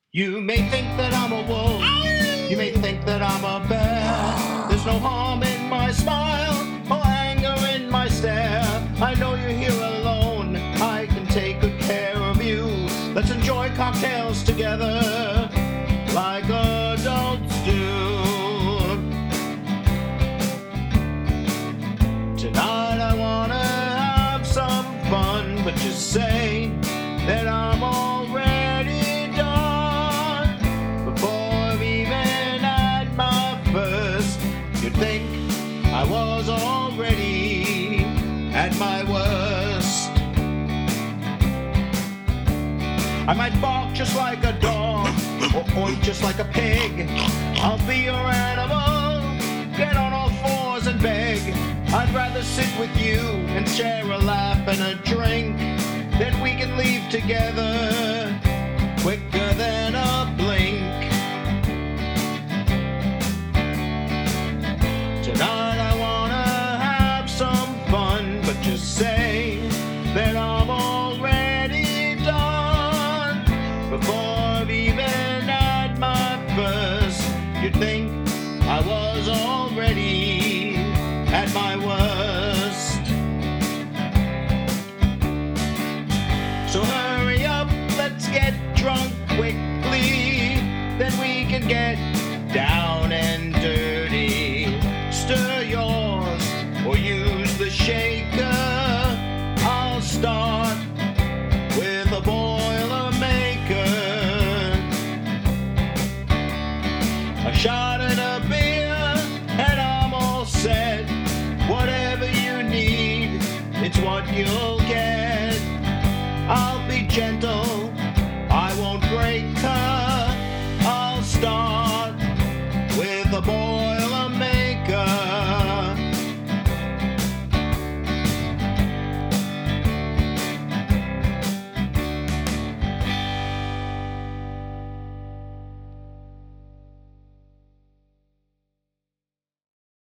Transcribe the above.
You may think that I'm a wolf, you may think that I'm a bear. There's no harm in my smile or anger in my stare. I know you're here alone, I can take good care of you. Let's enjoy cocktails together like adults do. Tonight I wanna have some fun, but just say that I'm already done. Before I've even had my first, you'd think I was already at my worst. I might bark just like a dog, or oink just like a pig. I'll be your animal, get on all fours and beg. I'd rather sit with you and share a laugh and a drink. Then we can leave together quicker than a blink. Tonight I wanna have some fun, but just say that I'm already done. Before I've even had my first, you'd think I was already at my worst. So hurry up, let's get drunk quickly, then we can get down and dirty. Stir yours or use the shaker. I'll start with a Boilermaker. A shot and a beer and I'm all set. Whatever you need, it's what you'll get. I'll be gentle, I won't break her. I'll start with a